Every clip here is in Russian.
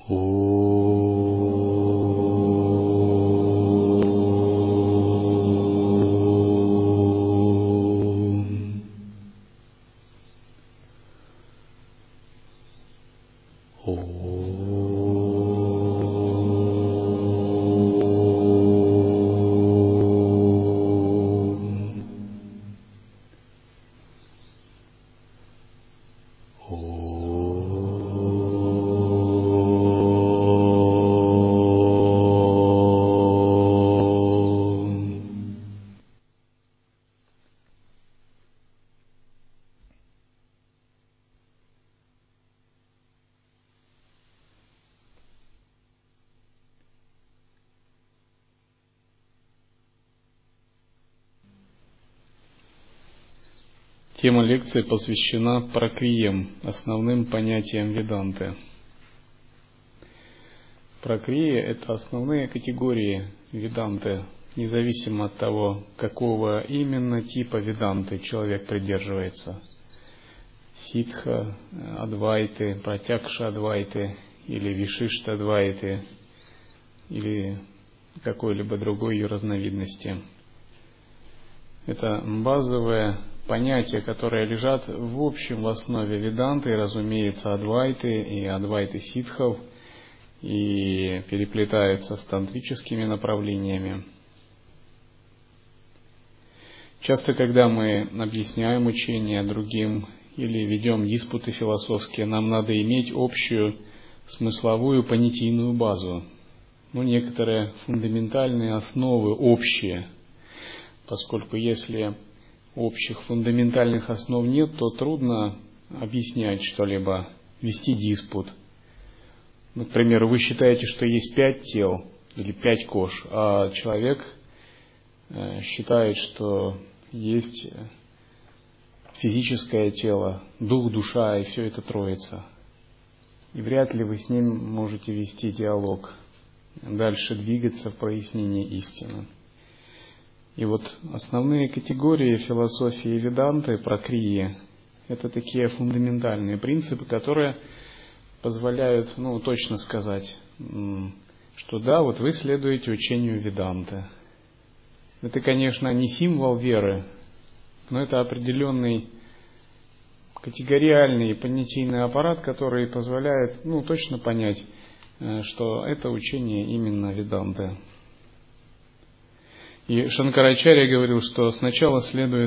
Тема лекции посвящена пракриям, основным понятиям веданты. Пракрия – это основные категории веданты, независимо от того, какого именно типа веданты человек придерживается. Ситха, адвайты, пратякша адвайты, или вишишта адвайты, или какой-либо другой ее разновидности. Это базовое понятия, которые лежат в общем в основе веданты, разумеется, адвайты и адвайты ситхов, и переплетаются с тантрическими направлениями. Часто, когда мы объясняем учение другим или ведем диспуты философские, нам надо иметь общую смысловую понятийную базу, некоторые фундаментальные основы общие, поскольку если общих фундаментальных основ нет, то трудно объяснять что-либо, вести диспут. Например, вы считаете, что есть 5 тел или 5 кож, а человек считает, что есть физическое тело, дух, душа, и все это троица. И вряд ли вы с ним можете вести диалог, дальше двигаться в прояснении истины. И основные категории философии веданты, пракрии, это такие фундаментальные принципы, которые позволяют, точно сказать, что да, вы следуете учению веданты. Это, конечно, не символ веры, но это определенный категориальный и понятийный аппарат, который позволяет, точно понять, что это учение именно веданты. И Шанкарачарья говорил, что сначала следует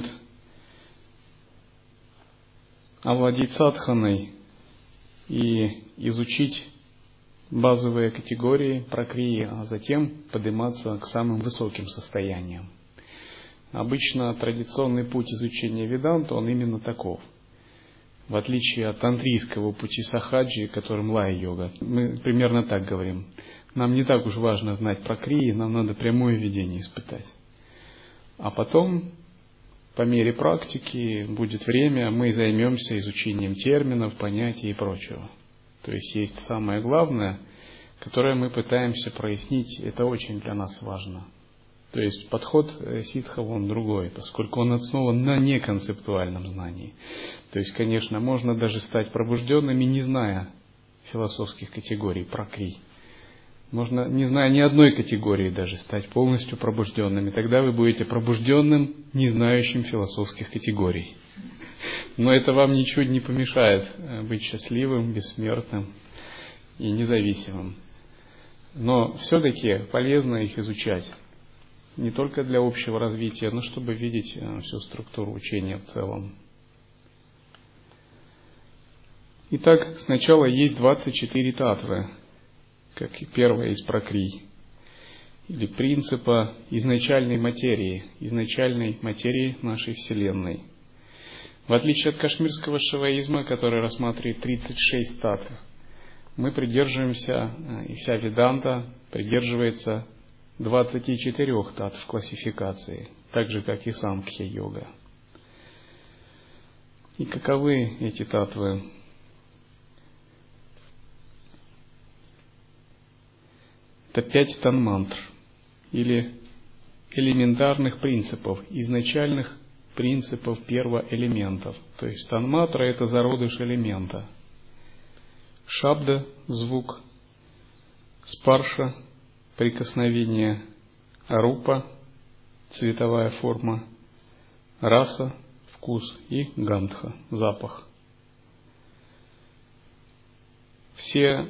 овладеть садханой и изучить базовые категории пракрии, а затем подниматься к самым высоким состояниям. Обычно традиционный путь изучения веданты, он именно таков. В отличие от тантрийского пути сахаджи, которым лая-йога. Мы примерно так говорим. Нам не так уж важно знать пракрии, нам надо прямое видение испытать. А потом, по мере практики, будет время, мы займемся изучением терминов, понятий и прочего. То есть самое главное, которое мы пытаемся прояснить, это очень для нас важно. То есть подход ситхов, он другой, поскольку он основан на неконцептуальном знании. То есть, конечно, можно даже стать пробужденными, не зная философских категорий пракрий. Можно, не зная ни одной категории, даже стать полностью пробужденными. Тогда вы будете пробужденным, не знающим философских категорий. Но это вам ничего не помешает быть счастливым, бессмертным и независимым. Но все-таки полезно их изучать. Не только для общего развития, но чтобы видеть всю структуру учения в целом. Итак, сначала есть 24 татвы, как и первая из пракрий, или принципа изначальной материи нашей Вселенной. В отличие от кашмирского шиваизма, который рассматривает 36 татв, мы придерживаемся, и вся веданта придерживается 24 татв классификации, так же, как и самхья-йога. И каковы эти татвы? Это 5 танмантр, или элементарных принципов, изначальных принципов первоэлементов. То есть танматра – это зародыш элемента. Шабда – звук, спарша, прикосновение, рупа, цветовая форма, раса, вкус и гандха, запах. Все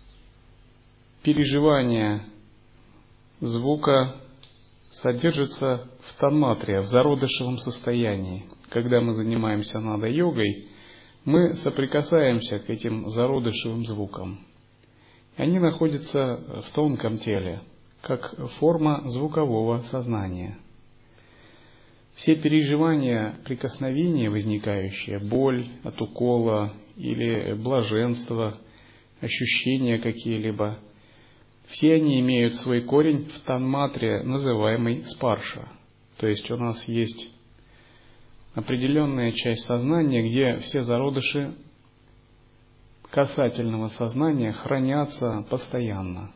переживания звука содержатся в танматре, в зародышевом состоянии. Когда мы занимаемся нада-йогой, мы соприкасаемся к этим зародышевым звукам. Они находятся в тонком теле, как форма звукового сознания. Все переживания, прикосновения возникающие, боль от укола или блаженство, ощущения какие-либо, все они имеют свой корень в танматре, называемой спарша. То есть у нас есть определенная часть сознания, где все зародыши касательного сознания хранятся постоянно.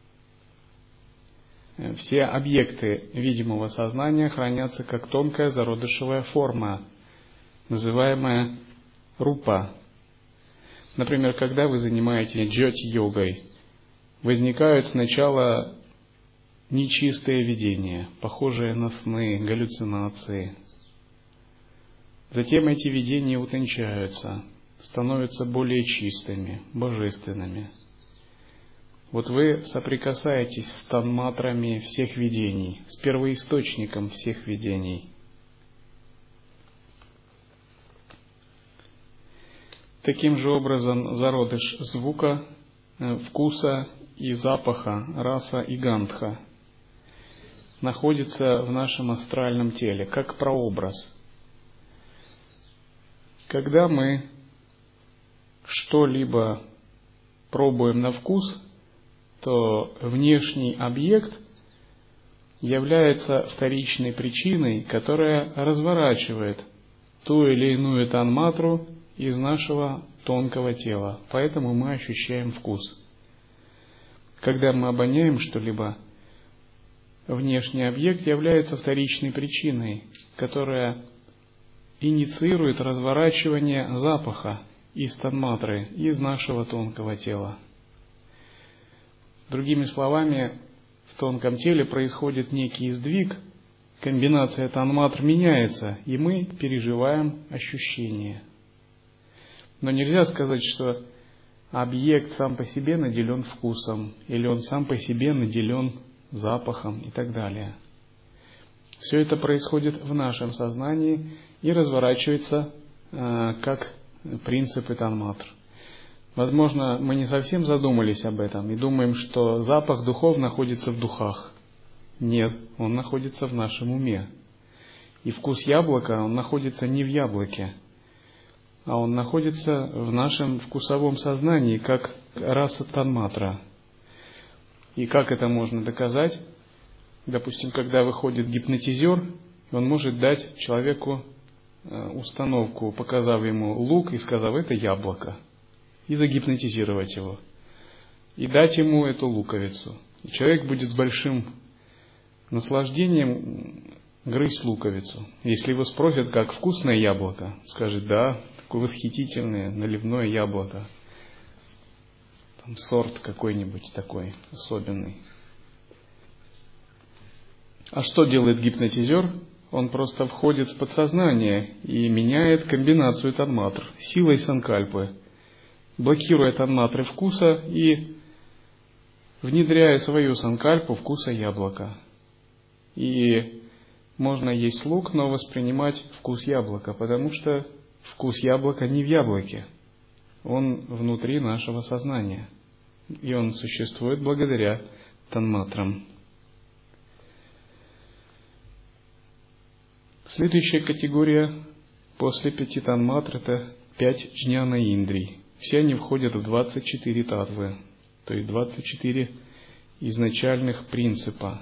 Все объекты видимого сознания хранятся как тонкая зародышевая форма, называемая рупа. Например, когда вы занимаетесь джьоти-йогой, возникают сначала нечистые видения, похожие на сны, галлюцинации. Затем эти видения утончаются, становятся более чистыми, божественными. Вот вы соприкасаетесь с танматрами всех видений, с первоисточником всех видений. Таким же образом зародыш звука, вкуса и запаха, раса и гандха находится в нашем астральном теле, как прообраз. Когда мы что-либо пробуем на вкус, то внешний объект является вторичной причиной, которая разворачивает ту или иную танматру из нашего тонкого тела. Поэтому мы ощущаем вкус. Когда мы обоняем что-либо, внешний объект является вторичной причиной, которая инициирует разворачивание запаха из танматры, из нашего тонкого тела. Другими словами, в тонком теле происходит некий сдвиг, комбинация танматр меняется, и мы переживаем ощущения. Но нельзя сказать, что объект сам по себе наделен вкусом, или он сам по себе наделен запахом и так далее. Все это происходит в нашем сознании и разворачивается как принципы танматр. Возможно, мы не совсем задумались об этом и думаем, что запах духов находится в духах. Нет, он находится в нашем уме. И вкус яблока, он находится не в яблоке, а он находится в нашем вкусовом сознании, как раса танматра. И как это можно доказать? Допустим, когда выходит гипнотизер, он может дать человеку установку, показав ему лук и сказав: это яблоко, и загипнотизировать его, и дать ему эту луковицу. И человек будет с большим наслаждением грызть луковицу. Если его спросят, как вкусное яблоко, скажет: да, такое восхитительное наливное яблоко, там сорт какой-нибудь такой особенный. А что делает гипнотизер? Он просто входит в подсознание и меняет комбинацию танматр силой санкальпы, блокируя танматры вкуса и внедряя свою санкальпу вкуса яблока. И можно есть лук, но воспринимать вкус яблока, потому что вкус яблока не в яблоке, он внутри нашего сознания, и он существует благодаря танматрам. Следующая категория после 5 танматр — это 5 джняна-индрий. Все они входят в 24 татвы, то есть 24 изначальных принципа.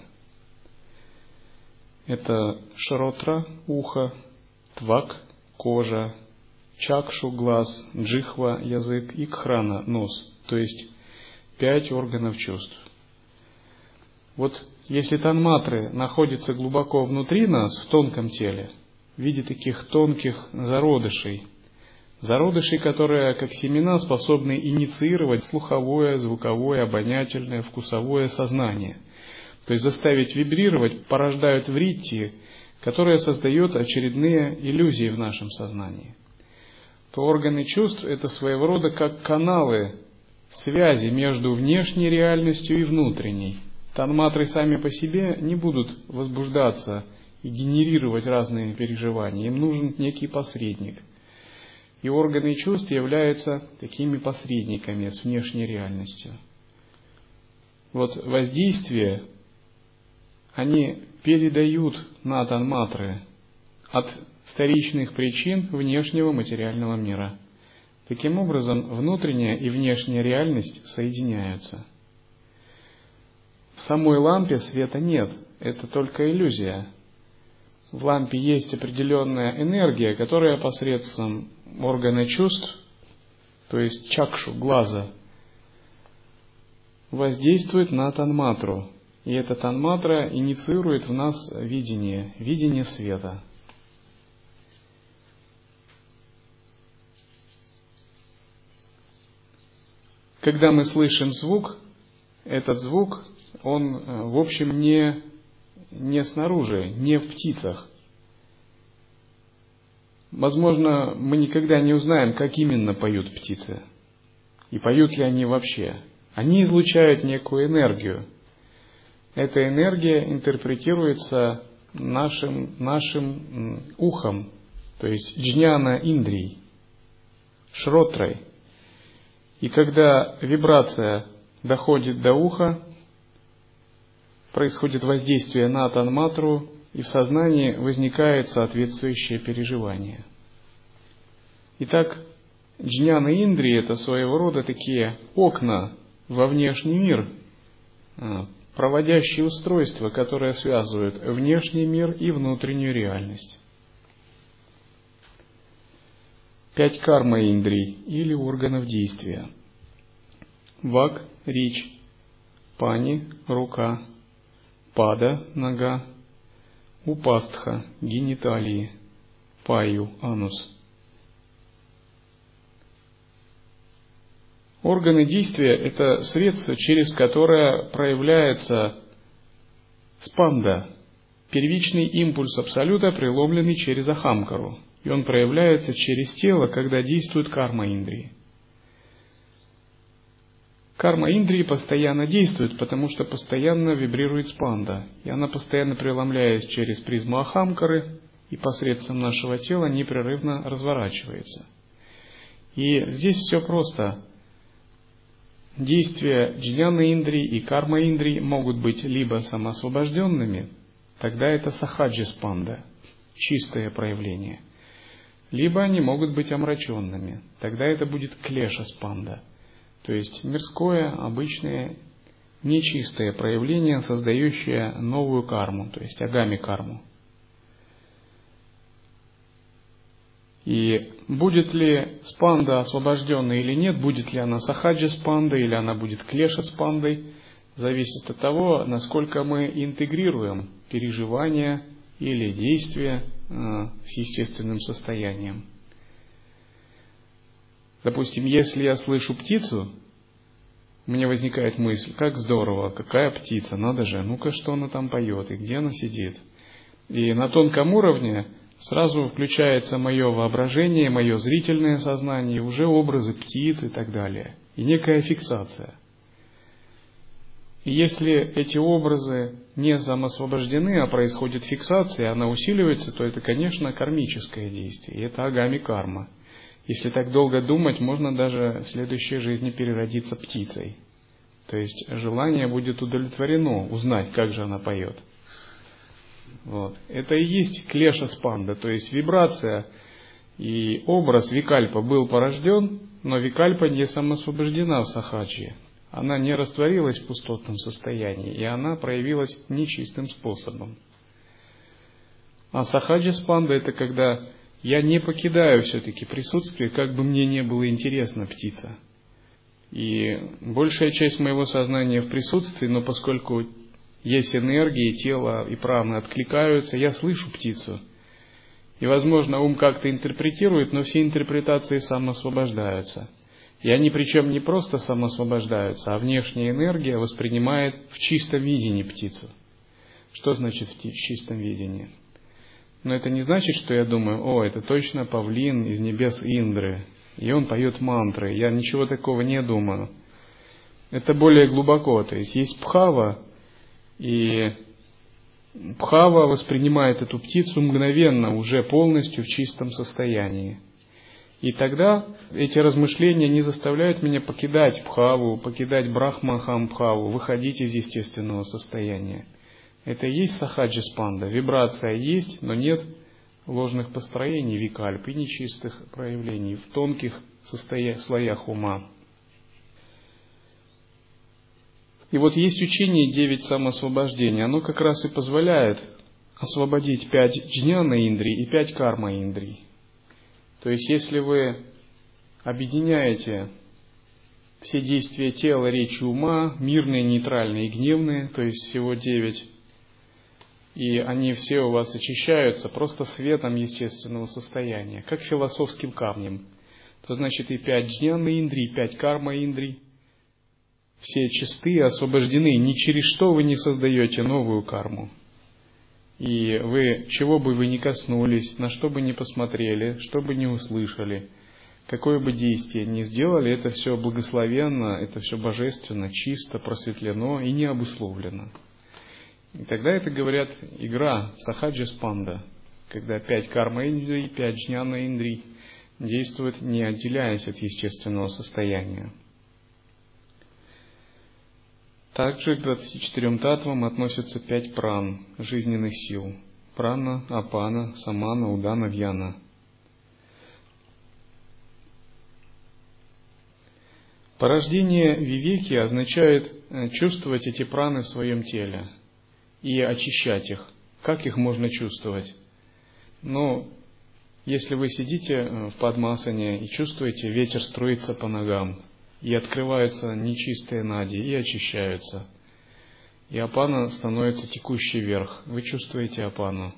Это шротра — ухо, твак — кожа, чакшу — глаз, джихва — язык и кхрана — нос, то есть 5 органов чувств. Вот если танматры находятся глубоко внутри нас, в тонком теле, в виде таких тонких зародышей, Зародыши, которые, как семена, способны инициировать слуховое, звуковое, обонятельное, вкусовое сознание. То есть заставить вибрировать, порождают вритти, которая создает очередные иллюзии в нашем сознании. То органы чувств – это своего рода как каналы связи между внешней реальностью и внутренней. Танматры сами по себе не будут возбуждаться и генерировать разные переживания. Им нужен некий посредник. И органы чувств являются такими посредниками с внешней реальностью. Вот воздействие они передают на танматры от вторичных причин внешнего материального мира. Таким образом, внутренняя и внешняя реальность соединяются. В самой лампе света нет, это только иллюзия. В лампе есть определенная энергия, которая посредством органа чувств, то есть чакшу, глаза, воздействует на танматру. И эта танматра инициирует в нас видение света. Когда мы слышим звук, этот звук, он, в общем, не снаружи, не в птицах. Возможно, мы никогда не узнаем, как именно поют птицы. И поют ли они вообще. Они излучают некую энергию. Эта энергия интерпретируется нашим ухом, то есть джняна индрий, шротрой. И когда вибрация доходит до уха, происходит воздействие на танматру, и в сознании возникает соответствующее переживание. Итак, джняна индрии – это своего рода такие окна во внешний мир, проводящие устройства, которые связывают внешний мир и внутреннюю реальность. 5 карма-индрий или органов действия. Вак – речь, пани – рука, пада – нога, упастха – гениталии, паю – анус. Органы действия – это средство, через которое проявляется спанда, первичный импульс Абсолюта, преломленный через ахамкару. И он проявляется через тело, когда действует карма-индрии. Карма-индрии постоянно действует, потому что постоянно вибрирует спанда. И она постоянно преломляясь через призму ахамкары и посредством нашего тела непрерывно разворачивается. И здесь все просто. Действия джняна индрии и карма индрии могут быть либо самоосвобожденными, тогда это сахаджи спанда, чистое проявление, либо они могут быть омраченными, тогда это будет клеша спанда, то есть мирское, обычное, нечистое проявление, создающее новую карму, то есть агами карму. И будет ли спанда освобожденной или нет, будет ли она сахаджа спандой или она будет клеша спандой, зависит от того, насколько мы интегрируем переживания или действия с естественным состоянием. Допустим, если я слышу птицу, у меня возникает мысль, как здорово, какая птица, надо же, ну-ка, что она там поет и где она сидит. И на тонком уровне сразу включается мое воображение, мое зрительное сознание, уже образы птиц и так далее. И некая фиксация. И если эти образы не самоосвобождены, а происходит фиксация, она усиливается, то это, конечно, кармическое действие. И это агами карма. Если так долго думать, можно даже в следующей жизни переродиться птицей. То есть желание будет удовлетворено узнать, как же она поет. Вот. Это и есть клеша спанда, то есть вибрация и образ викальпа был порожден, но викальпа не самоосвобождена в сахаджи. Она не растворилась в пустотном состоянии, и она проявилась нечистым способом. А сахаджа спанда – это когда я не покидаю все-таки присутствие, как бы мне не было интересна птица. И большая часть моего сознания в присутствии, но поскольку есть энергия, тело и праны откликаются, я слышу птицу. И, возможно, ум как-то интерпретирует, но все интерпретации самоосвобождаются. И они причем не просто самоосвобождаются, а внешняя энергия воспринимает в чистом видении птицу. Что значит в чистом видении? Но это не значит, что я думаю, это точно павлин из небес Индры, и он поет мантры. Я ничего такого не думаю. Это более глубоко. То есть Бхава, и Бхава воспринимает эту птицу мгновенно, уже полностью в чистом состоянии. И тогда эти размышления не заставляют меня покидать Бхаву, покидать Брахмахам Бхаву, выходить из естественного состояния. Это и есть сахаджа спанда. Вибрация есть, но нет ложных построений, викальп и нечистых проявлений в тонких слоях ума. И вот есть учение 9 самоосвобождений. Оно как раз и позволяет освободить 5 джняна индрий и 5 карма индрий. То есть, если вы объединяете все действия тела, речи, ума, мирные, нейтральные и гневные, то есть всего 9, и они все у вас очищаются просто светом естественного состояния, как философским камнем, то значит и 5 джняна индрий, 5 карма индрий, все чистые, освобождены, ни через что вы не создаете новую карму. И вы, чего бы вы ни коснулись, на что бы ни посмотрели, что бы ни услышали, какое бы действие ни сделали, это все благословенно, это все божественно, чисто, просветлено и не обусловлено. И тогда это, говорят, игра сахаджа спанда, когда 5 карма индрий, 5 джняна индрий действуют, не отделяясь от естественного состояния. Также к 24 татвам относятся 5 пран, жизненных сил. Прана, апана, самана, удана, вьяна. Порождение вивеки означает чувствовать эти праны в своем теле и очищать их. Как их можно чувствовать? Если вы сидите в падмасане и чувствуете, ветер струится по ногам, и открываются нечистые нади, и очищаются. И апана становится текущей вверх. Вы чувствуете апану.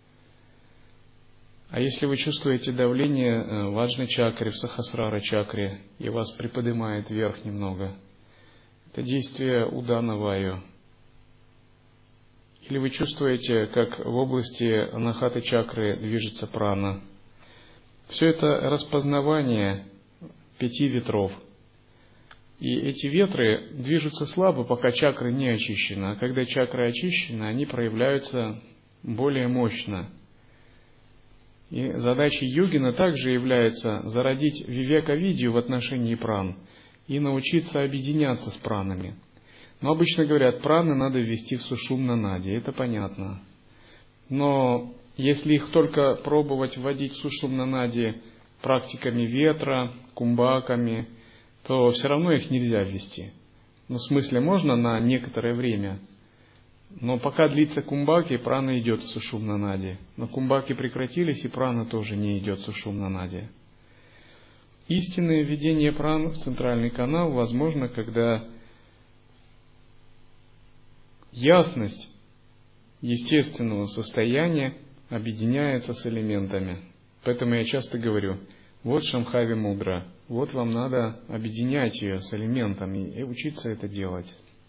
А если вы чувствуете давление в аджна чакре, в сахасрара чакре, и вас приподнимает вверх немного, это действие удана ваю. Или вы чувствуете, как в области анахаты чакры движется прана. Все это распознавание 5 ветров. И эти ветры движутся слабо, пока чакра не очищена. А когда чакры очищены, они проявляются более мощно. И задачей йогина также является зародить вивека-видью в отношении пран и научиться объединяться с пранами. Но обычно говорят, праны надо ввести в сушумна нади, это понятно. Но если их только пробовать вводить в сушумна нади практиками ветра, кумбаками, то все равно их нельзя ввести. В смысле, можно на некоторое время, но пока длится кумбаки, прана идет в сушумна нади. Но кумбаки прекратились, и прана тоже не идет в сушумна нади. Истинное введение пран в центральный канал возможно, когда ясность естественного состояния объединяется с элементами. Поэтому я часто говорю, вот Шамхави мудра, вот вам надо объединять ее с элементами и учиться это делать.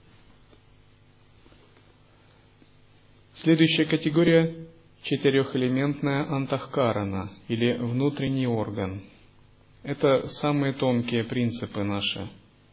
Следующая категория – 4-элементная антахкарана, или внутренний орган. Это самые тонкие принципы наши.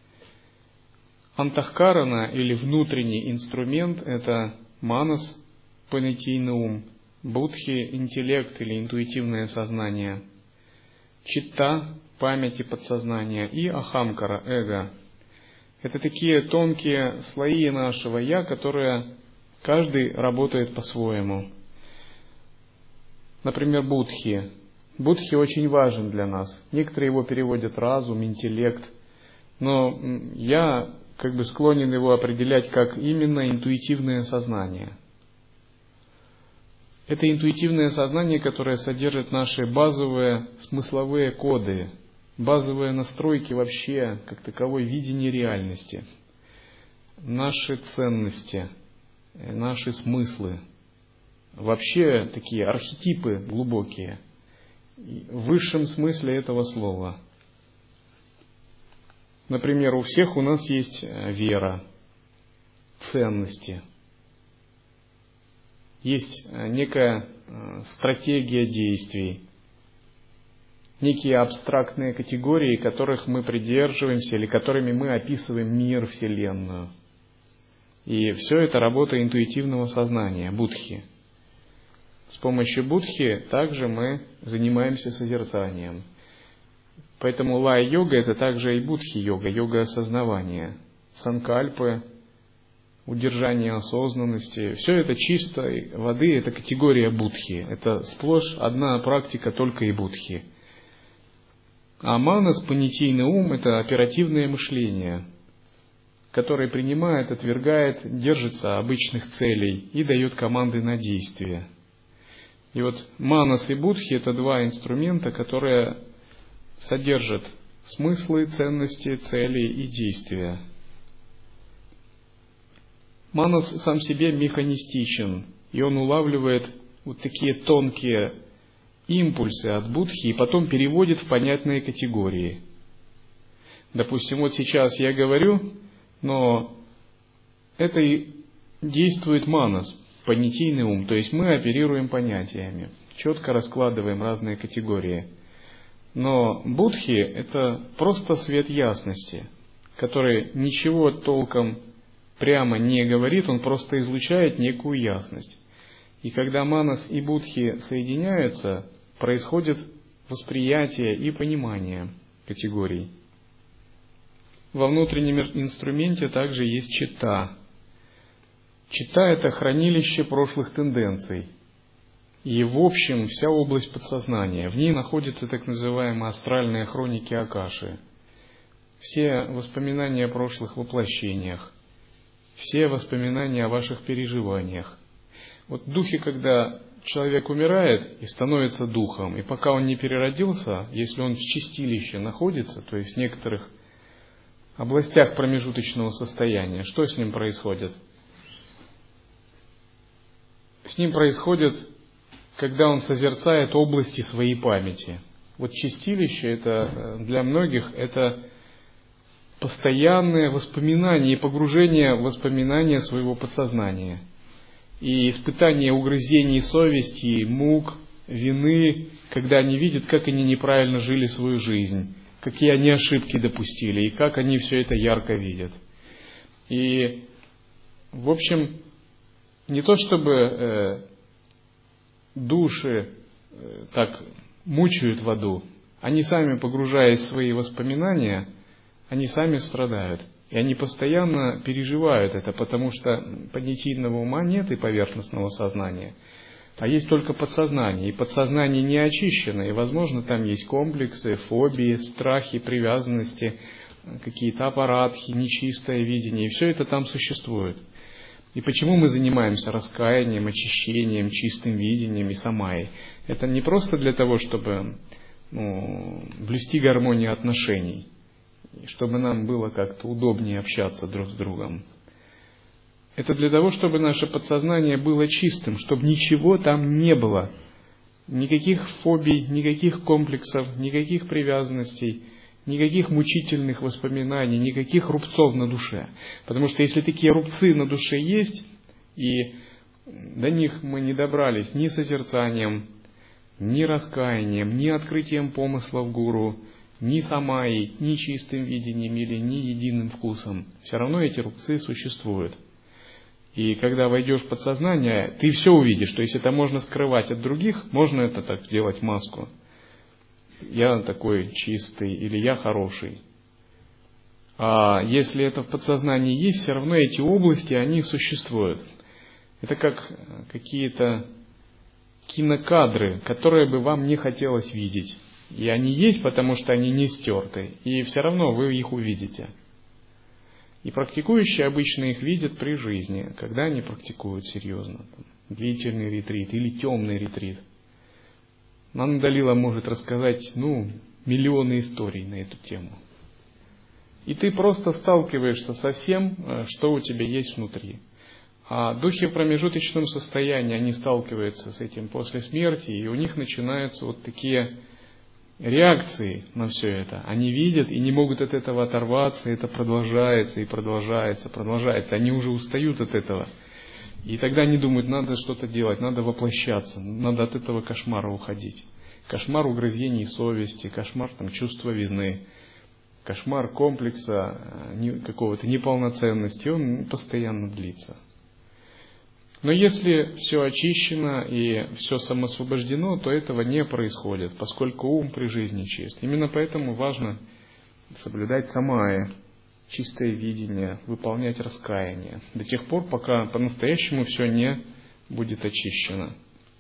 Антахкарана, или внутренний инструмент – это манас, понятийный ум, будхи – интеллект или интуитивное сознание, читта – память и подсознание, и ахамкара – эго. Это такие тонкие слои нашего «я», которые каждый работает по-своему. Например, будхи. Будхи очень важен для нас. Некоторые его переводят разум, интеллект. Но я склонен его определять как именно интуитивное сознание. Это интуитивное сознание, которое содержит наши базовые смысловые коды, базовые настройки вообще, как таковой, видение реальности, наши ценности, наши смыслы, вообще такие архетипы глубокие, в высшем смысле этого слова. Например, у всех у нас есть вера, ценности, есть некая стратегия действий, некие абстрактные категории, которых мы придерживаемся или которыми мы описываем мир, Вселенную. И все это работа интуитивного сознания, будхи. С помощью будхи также мы занимаемся созерцанием. Поэтому лай-йога — это также и будхи-йога, йога осознавания, санкальпы, удержание осознанности. Все это чистой воды, это категория будхи. Это сплошь одна практика только и будхи. А манас, понятийный ум — это оперативное мышление, которое принимает, отвергает, держится обычных целей и дает команды на действие. И вот манас и будхи — это два инструмента, которые содержат смыслы, ценности, цели и действия. Манас сам себе механистичен, и он улавливает вот такие тонкие импульсы от будхи и потом переводит в понятные категории. Допустим, вот сейчас я говорю, но это и действует манас, понятийный ум, то есть мы оперируем понятиями, четко раскладываем разные категории. Но будхи — это просто свет ясности, который ничего толком прямо не говорит, он просто излучает некую ясность. И когда манас и будхи соединяются, происходит восприятие и понимание категорий. Во внутреннем инструменте также есть чита. Чита — это хранилище прошлых тенденций. И в общем вся область подсознания. В ней находятся так называемые астральные хроники Акаши. Все воспоминания о прошлых воплощениях. Все воспоминания о ваших переживаниях. Вот духи, когда человек умирает и становится духом, и пока он не переродился, если он в чистилище находится, то есть в некоторых областях промежуточного состояния, что с ним происходит? С ним происходит, когда он созерцает области своей памяти. Вот чистилище — это для многих это постоянное воспоминание и погружение в воспоминания своего подсознания. И испытание угрызений совести, мук, вины, когда они видят, как они неправильно жили свою жизнь, какие они ошибки допустили, и как они все это ярко видят. И, в общем, не то чтобы души так мучают в аду, они сами, погружаясь в свои воспоминания, они сами страдают. И они постоянно переживают это, потому что понятийного ума нет и поверхностного сознания, а есть только подсознание. И подсознание не очищено, и, возможно, там есть комплексы, фобии, страхи, привязанности, какие-то аппаратхи, нечистое видение, и все это там существует. И почему мы занимаемся раскаянием, очищением, чистым видением и самайей? Это не просто для того, чтобы блюсти гармонию отношений, чтобы нам было как-то удобнее общаться друг с другом. Это для того, чтобы наше подсознание было чистым, чтобы ничего там не было. Никаких фобий, никаких комплексов, никаких привязанностей, никаких мучительных воспоминаний, никаких рубцов на душе. Потому что если такие рубцы на душе есть, и до них мы не добрались ни созерцанием, ни раскаянием, ни открытием помыслов гуру, ни самайей, ни чистым видением или ни единым вкусом, все равно эти рубцы существуют. И когда войдешь в подсознание, ты все увидишь. То есть это можно скрывать от других, можно это так делать маску. Я такой чистый или я хороший. А если это в подсознании есть, все равно эти области, они существуют. Это как какие-то кинокадры, которые бы вам не хотелось видеть. И они есть, потому что они не стерты. И все равно вы их увидите. И практикующие обычно их видят при жизни, когда они практикуют серьезно. Длительный ретрит или темный ретрит. Нанда Далила может рассказать, миллионы историй на эту тему. И ты просто сталкиваешься со всем, что у тебя есть внутри. А духи в промежуточном состоянии, они сталкиваются с этим после смерти, и у них начинаются вот такие реакции на все это. Они видят и не могут от этого оторваться, и это продолжается и продолжается, продолжается. Они уже устают от этого. И тогда они думают, надо что-то делать, надо воплощаться, надо от этого кошмара уходить. Кошмар угрызений совести, кошмар чувства вины, кошмар комплекса какого-то неполноценности, он постоянно длится. Но если все очищено и все самоосвобождено, то этого не происходит, поскольку ум при жизни чист. Именно поэтому важно соблюдать самая, чистое видение, выполнять раскаяние, до тех пор, пока по-настоящему все не будет очищено.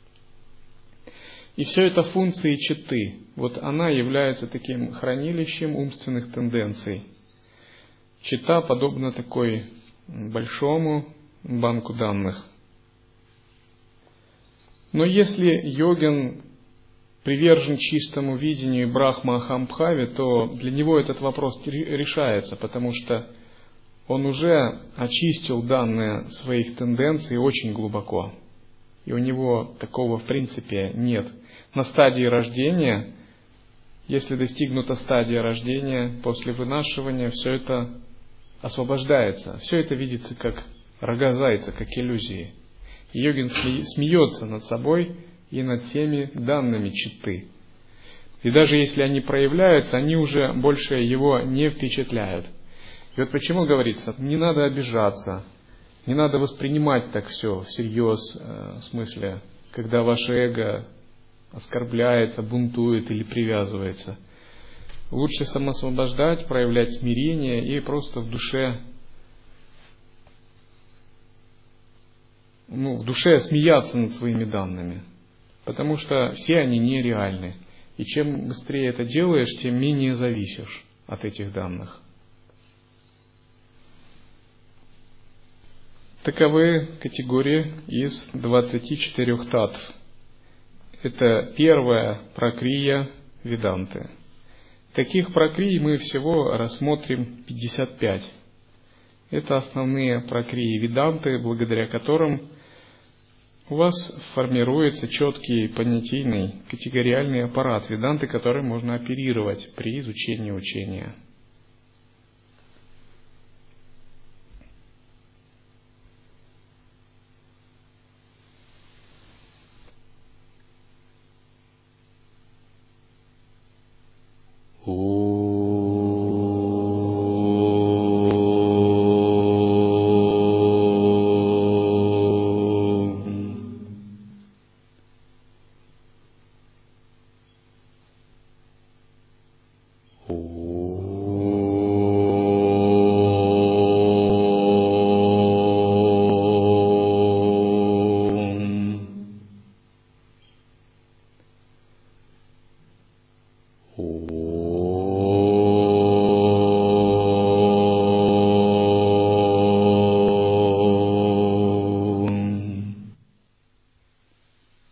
И все это функции четы. Вот она является таким хранилищем умственных тенденций. Чета подобна такой большому банку данных. Но если йогин привержен чистому видению Брахма-Ахамбхави, то для него этот вопрос решается, потому что он уже очистил данные своих тенденций очень глубоко. И у него такого в принципе нет. На стадии рождения, если достигнута стадия рождения, после вынашивания все это освобождается. Все это видится как рога зайца, как иллюзии. И йогин смеется над собой и над всеми данными читы. И даже если они проявляются, они уже больше его не впечатляют. И вот почему говорится, не надо обижаться, не надо воспринимать так все всерьез, в смысле, когда ваше эго оскорбляется, бунтует или привязывается. Лучше самоосвобождать, проявлять смирение и просто в душе смеяться над своими данными. Потому что все они нереальны. И чем быстрее это делаешь, тем менее зависишь от этих данных. Таковы категории из 24 татв. Это первая пракрия веданты. Таких пракрий мы всего рассмотрим 55. Это основные пракрии веданты, благодаря которым у вас формируется четкий понятийный категориальный аппарат веданты, который можно оперировать при изучении учения. Oh.